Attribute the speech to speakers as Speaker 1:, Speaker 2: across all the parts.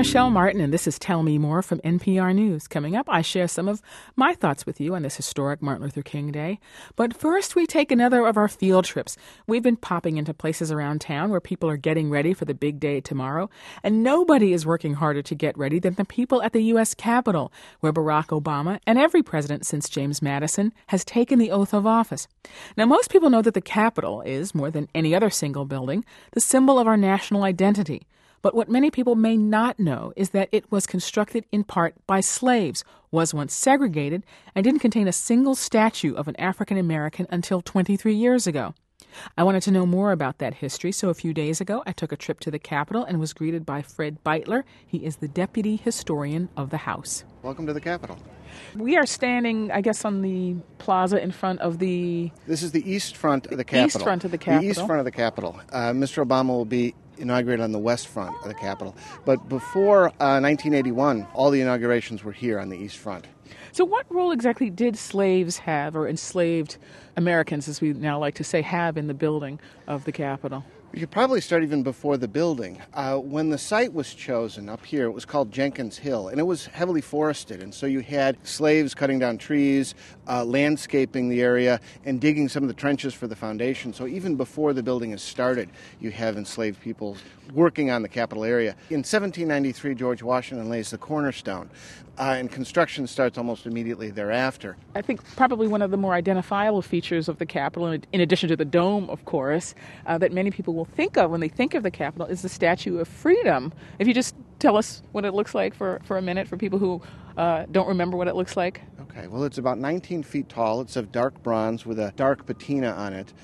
Speaker 1: Michelle Martin, and this is Tell Me More from NPR News. Coming up, I share some of my thoughts with you on this historic Martin Luther King Day. But first, we take another of our field trips. We've been popping into places around town where people are getting ready for the big day tomorrow, and nobody is working harder to get ready than the people at the U.S. Capitol, where Barack Obama and every president since James Madison has taken the oath of office. Now, most people know that the Capitol is, more than any other single building, the symbol of our national identity. But what many people may not know is that it was constructed in part by slaves, was once segregated, and didn't contain a single statue of an African American until 23 years ago. I wanted to know more about that history, so a few days ago I took a trip to the Capitol and was greeted by Fred Beitler. He is the deputy historian of the House.
Speaker 2: Welcome to the Capitol.
Speaker 1: We are standing, I guess, on the plaza in front of the...
Speaker 2: This is the east front of the Capitol.
Speaker 1: East front of the Capitol.
Speaker 2: The east front of the Capitol. Mr. Obama will be inaugurated on the west front of the Capitol. But before 1981, all the inaugurations were here on the east front.
Speaker 1: So what role exactly did slaves have, or enslaved Americans, as we now like to say, have in the building of the Capitol?
Speaker 2: We could probably start even before the building. When the site was chosen up here, it was called Jenkins Hill, and it was heavily forested. And so you had slaves cutting down trees, landscaping the area, and digging some of the trenches for the foundation. So even before the building is started, you have enslaved people working on the Capitol area. In 1793, George Washington lays the cornerstone, and construction starts almost immediately thereafter.
Speaker 1: I think probably one of the more identifiable features of the Capitol, in addition to the dome, of course, that many people will think of when they think of the Capitol is the Statue of Freedom. If you just tell us what it looks like for a minute for people who don't remember what it looks like.
Speaker 2: Okay, well, it's about 19 feet tall. It's of dark bronze with a dark patina on it,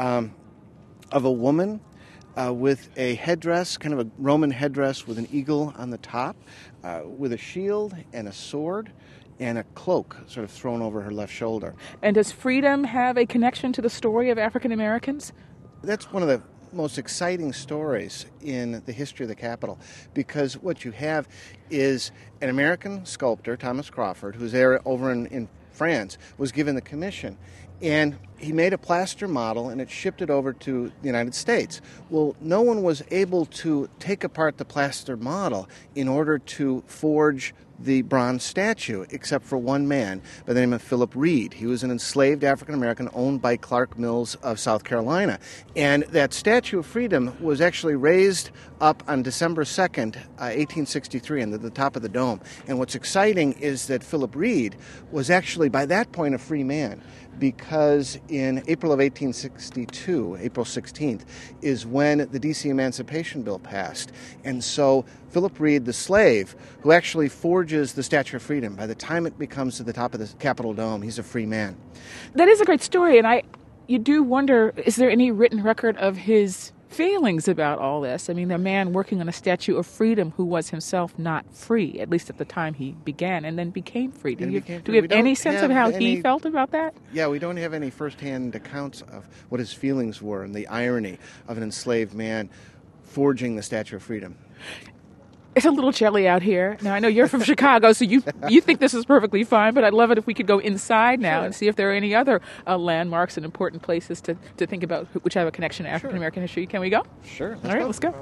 Speaker 2: of a woman with a headdress, kind of a Roman headdress with an eagle on the top, with a shield and a sword and a cloak sort of thrown over her left shoulder.
Speaker 1: And does freedom have a connection to the story of African Americans?
Speaker 2: That's one of the most exciting stories in the history of the Capitol, because what you have is an American sculptor, Thomas Crawford, who's there over in France, was given the commission. And he made a plaster model, and it shipped it over to the United States. Well, no one was able to take apart the plaster model in order to forge the bronze statue, except for one man by the name of Philip Reed. He was an enslaved African-American owned by Clark Mills of South Carolina. And that Statue of Freedom was actually raised up on December 2nd, 1863, at the top of the dome. And what's exciting is that Philip Reed was actually, by that point, a free man, because in April of 1862, April 16th, is when the D.C. Emancipation Bill passed. And so Philip Reed, the slave, who actually forges the Statue of Freedom, by the time it becomes to the top of the Capitol Dome, he's a free man.
Speaker 1: That is a great story, and you do wonder, is there any written record of his feelings about all this? I mean, a man working on a Statue of Freedom who was himself not free, at least at the time he began, and then became free. Do we have any sense of how he felt about that?
Speaker 2: Yeah, we don't have any firsthand accounts of what his feelings were and the irony of an enslaved man forging the Statue of Freedom.
Speaker 1: It's a little chilly out here. Now, I know you're from Chicago, so you think this is perfectly fine, but I'd love it if we could go inside now and see if there are any other landmarks and important places to think about which have a connection to African American history. Can we go?
Speaker 2: Sure.
Speaker 1: All right, let's go.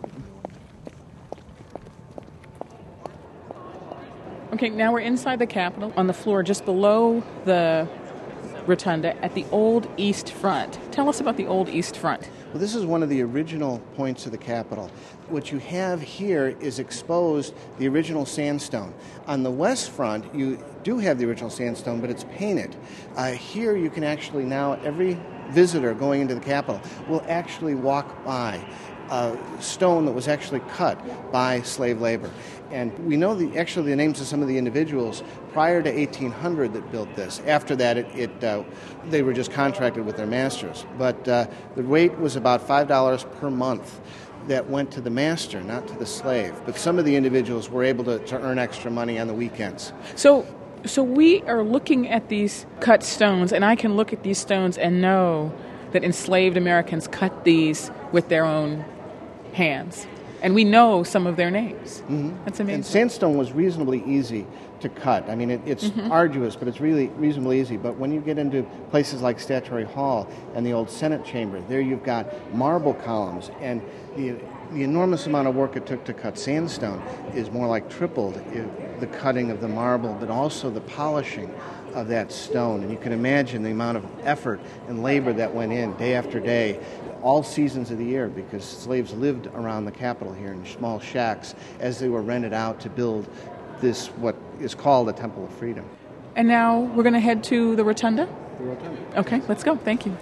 Speaker 1: Okay, now we're inside the Capitol on the floor just below the rotunda at the Old East Front. Tell us about the Old East Front.
Speaker 2: Well, this is one of the original points of the Capitol. What you have here is exposed the original sandstone. On the west front, you do have the original sandstone, but it's painted. Here you can actually now, every visitor going into the Capitol will actually walk by a stone that was actually cut by slave labor. And we know the names of some of the individuals prior to 1800 that built this. After that, they were just contracted with their masters. But the rate was about $5 per month that went to the master, not to the slave. But some of the individuals were able to earn extra money on the weekends.
Speaker 1: So we are looking at these cut stones, and I can look at these stones and know that enslaved Americans cut these with their own hands. And we know some of their names. Mm-hmm. That's amazing.
Speaker 2: And sandstone was reasonably easy to cut. I mean, it's arduous, but it's really reasonably easy. But when you get into places like Statuary Hall and the old Senate chamber, there you've got marble columns, and the the enormous amount of work it took to cut sandstone is more like tripled the cutting of the marble, but also the polishing of that stone. And you can imagine the amount of effort and labor that went in day after day, all seasons of the year, because slaves lived around the Capitol here in small shacks as they were rented out to build this, what is called the Temple of Freedom.
Speaker 1: And now we're going to head to the Rotunda?
Speaker 2: The Rotunda.
Speaker 1: Okay, let's go. Thank you.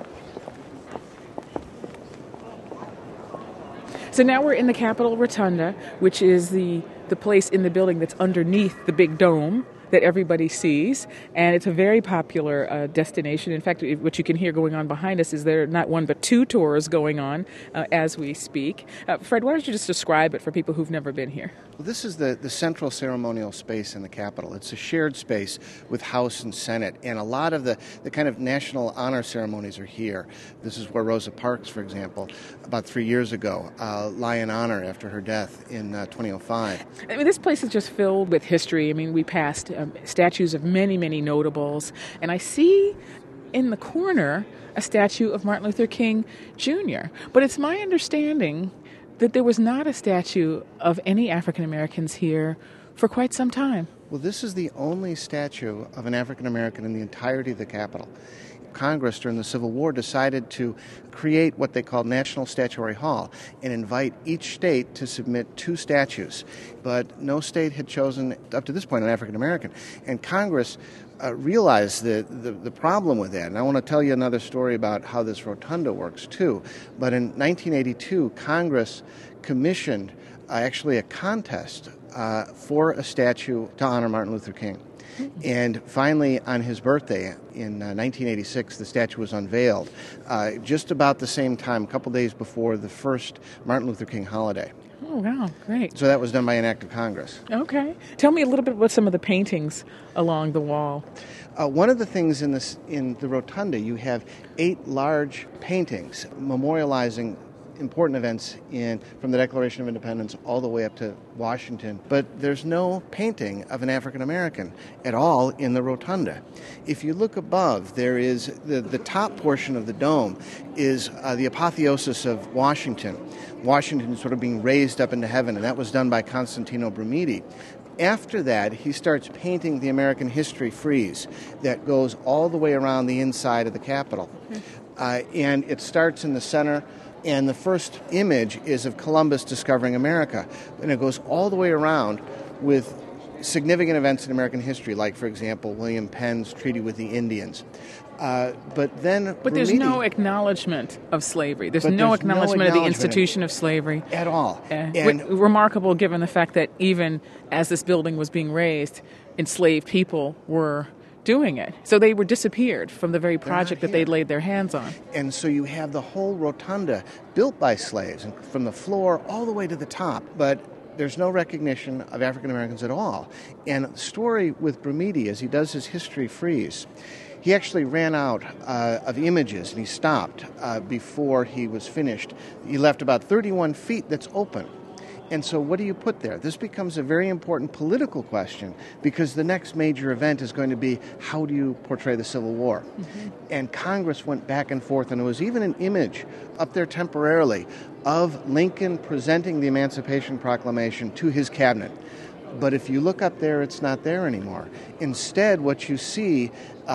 Speaker 1: So now we're in the Capitol Rotunda, which is the place in the building that's underneath the big dome that everybody sees, and it's a very popular destination. In fact, what you can hear going on behind us is there are not one but two tours going on as we speak. Fred, why don't you just describe it for people who've never been here?
Speaker 2: Well, this is the central ceremonial space in the Capitol. It's a shared space with House and Senate, and a lot of the kind of national honor ceremonies are here. This is where Rosa Parks, for example, about 3 years ago, lie in honor after her death in 2005.
Speaker 1: I mean, this place is just filled with history. I mean, we passed statues of many, many notables, and I see in the corner a statue of Martin Luther King Jr. But it's my understanding that there was not a statue of any African Americans here for quite some time.
Speaker 2: Well, this is the only statue of an African American in the entirety of the Capitol. Congress during the Civil War decided to create what they called National Statuary Hall and invite each state to submit 2 statues. But no state had chosen, up to this point, an African American. And Congress realized the problem with that. And I want to tell you another story about how this rotunda works, too. But in 1982, Congress commissioned actually a contest for a statue to honor Martin Luther King. And finally, on his birthday in 1986, the statue was unveiled, just about the same time, a couple days before the first Martin Luther King holiday.
Speaker 1: Oh, wow, great.
Speaker 2: So that was done by an act of Congress.
Speaker 1: Okay. Tell me a little bit about some of the paintings along the wall.
Speaker 2: One of the things in the rotunda, you have 8 large paintings memorializing important events from the Declaration of Independence all the way up to Washington, but there's no painting of an African American at all in the rotunda. If you look above, there is the top portion of the dome is the apotheosis of Washington. Washington sort of being raised up into heaven, and that was done by Constantino Brumidi. After that, he starts painting the American history frieze that goes all the way around the inside of the Capitol. And it starts in the center. And the first image is of Columbus discovering America. And it goes all the way around with significant events in American history, like, for example, William Penn's treaty with the Indians. But
Speaker 1: there's no acknowledgement of slavery. There's no acknowledgement of the institution of slavery.
Speaker 2: At all.
Speaker 1: And remarkable given the fact that even as this building was being raised, enslaved people were doing it. So they were disappeared from the very project that they'd laid their hands on.
Speaker 2: And so you have the whole rotunda built by slaves, and from the floor all the way to the top. But there's no recognition of African Americans at all. And the story with Brumidi, as he does his history frieze, he actually ran out of images, and he stopped before he was finished. He left about 31 feet that's open. And so what do you put there? This becomes a very important political question, because the next major event is going to be, how do you portray the Civil War? Mm-hmm. And Congress went back and forth, and there was even an image up there temporarily of Lincoln presenting the Emancipation Proclamation to his cabinet. But if you look up there, it's not there anymore. Instead, what you see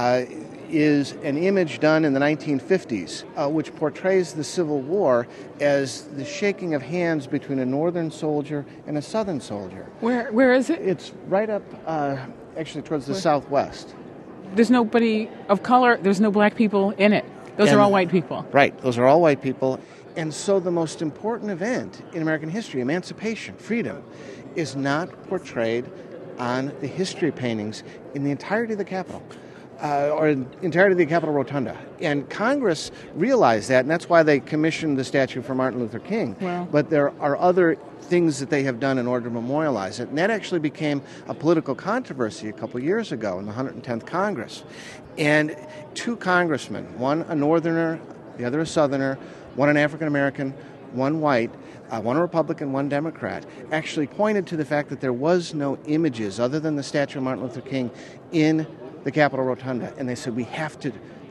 Speaker 2: is an image done in the 1950s, which portrays the Civil War as the shaking of hands between a northern soldier and a southern soldier.
Speaker 1: Where is it?
Speaker 2: It's right up, actually, towards the southwest.
Speaker 1: There's nobody of color, there's no black people in it. Those are all white people.
Speaker 2: Right, those are all white people. And so the most important event in American history, emancipation, freedom, is not portrayed on the history paintings in the entirety of the Capitol. Or entirety of the Capitol Rotunda. And Congress realized that, and that's why they commissioned the statue for Martin Luther King.
Speaker 1: Wow.
Speaker 2: But there are other things that they have done in order to memorialize it. And that actually became a political controversy a couple years ago in the 110th Congress. And 2 congressmen, one a northerner, the other a southerner, one an African American, one white, one a Republican, one Democrat, actually pointed to the fact that there was no images other than the statue of Martin Luther King in the Capitol Rotunda, and they said we have to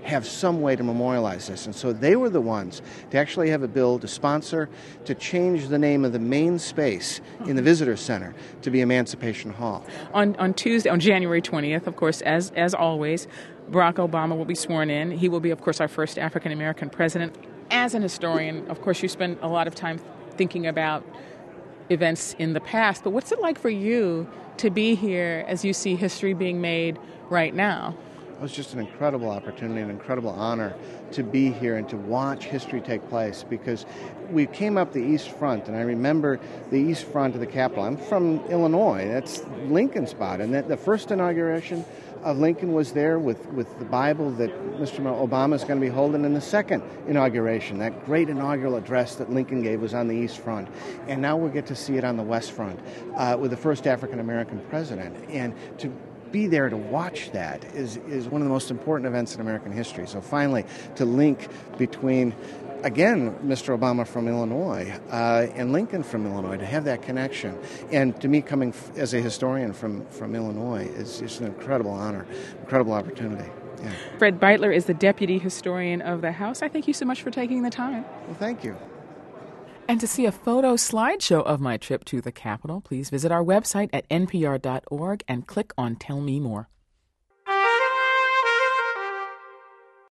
Speaker 2: have some way to memorialize this. And so they were the ones to actually have a bill to sponsor to change the name of the main space in the Visitor Center to be Emancipation Hall.
Speaker 1: On Tuesday, on January 20th, of course, as always, Barack Obama will be sworn in. He will be, of course, our first African-American president. As an historian, of course, you spend a lot of time thinking about events in the past, but what's it like for you to be here as you see history being made right now?
Speaker 2: It was just an incredible opportunity, an incredible honor to be here and to watch history take place, because we came up the East Front, and I remember the East Front of the Capitol. I'm from Illinois. That's Lincoln's spot, and the first inauguration of Lincoln was there with the Bible that Mr. Obama is going to be holding, and the second inauguration, that great inaugural address that Lincoln gave, was on the East Front. And now we'll get to see it on the West Front with the first African-American president. And to be there to watch that is one of the most important events in American history. So finally, to link between, again, Mr. Obama from Illinois and Lincoln from Illinois, to have that connection. And to me, coming as a historian from Illinois is just an incredible honor, incredible opportunity. Yeah.
Speaker 1: Fred Beitler is the Deputy Historian of the House. I thank you so much for taking the time.
Speaker 2: Well, thank you.
Speaker 1: And to see a photo slideshow of my trip to the Capitol, please visit our website at npr.org and click on Tell Me More.